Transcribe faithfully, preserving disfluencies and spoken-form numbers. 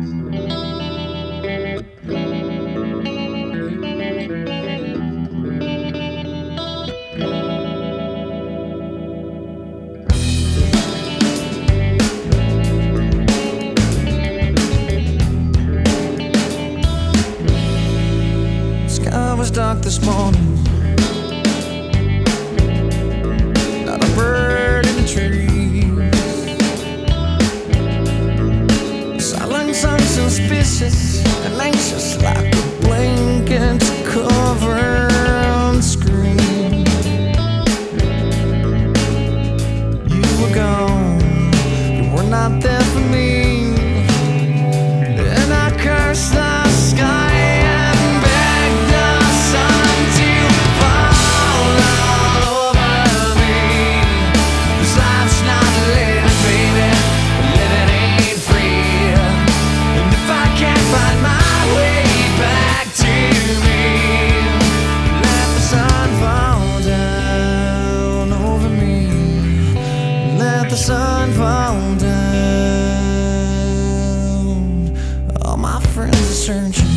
Sky was dark this morning, not a bird in the trees. Silence unsuspicious and anxious, like a blanket to cover on the screen. You were gone, you were not there for me, and I cursed the sky. The sun fall down. All my friends are searching